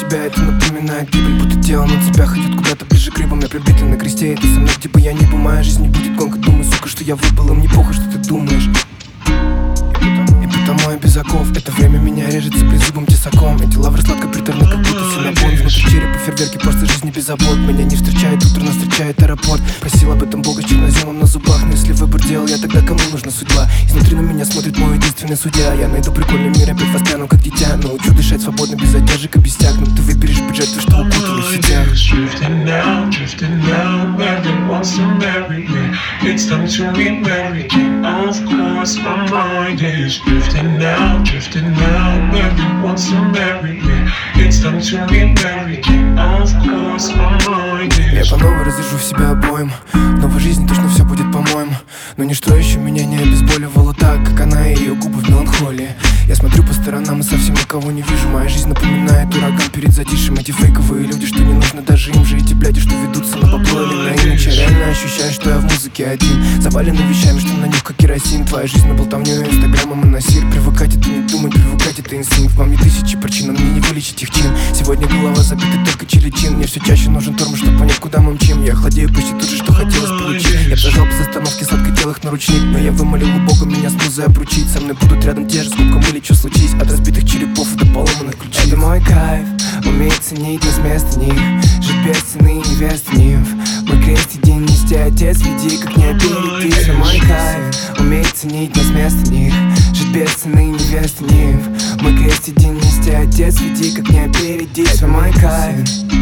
тебя, это напоминает гибель. Будто тело на цепях идет куда-то ближе к рыбам. Я прибитый на кресте, это со мной, где бы я ни был. Моя жизнь не будет гонка, думаю, сука, что я выпал. Им не похуй, что ты думаешь. И потому я без оков. Это время меня режет саблезубым тесаком. Эти лавры сладко приторны, как будто синабон. Внутри черепа фейерверки, просто жизни без забот. Меня не встречает утро, нас встречает аэропорт. Просил об этом Бога с черноземом на зубах. Но если выбор делал я, тогда кому нужна судьба? Изнутри на меня смотрит мой единственный судья. Я найду прикольный мир, опять воспряну как дитя. Научу дышать свободно, без задержек и без тяг. Но ты выберешь бюджет, ты что укутал в сетях. It's time to be married. Of course my mind is drifting now. Everyone wants to marry me. It's time to be married. Of course my mind is. Я по-новой разрежу в себя обоим. В новой жизни точно все будет по-моему. Но ничто еще меня не обезболивало так, как она и ее губы в меланхолии. Я смотрю по сторонам и совсем никого не вижу. Моя жизнь напоминает ураган перед затишьем. Эти фейковые люди, что не нужно даже им же. Эти бляди, что ведутся на бабло или на имидж. Я реально ощущаю, что я в музыке один, заваленный вещами, что на них как керосин. Твоя жизнь на болтовню, инстаграмом и на сир. Привыкать это не думать, привыкать это инстинкт. Вам не тысячи причин, но мне не вылечить их чин. Сегодня голова забита только чиличин. Мне все чаще нужен тормоз, чтобы понять, куда мы мчим. Я хладею почти тут же, что хотелось получить. Я зажал без остановки сладкотелых наручник. Но я вымолил у Бога меня с музой обручить. Со мной будут рядом те же, сколько мыли, что случись. От разбитых черепов и до поломанных ключей. Это мой кайф, уметь ценить нас вместо них. Жить без цены невесты нимф. Мой крест един нести, отец веди, как не опередить. Это мой кайф, уметь ценить нас вместо них. Жить без цены невесты нимф. Мой крест един нести, отец веди, как не опередить. Это мой кайф.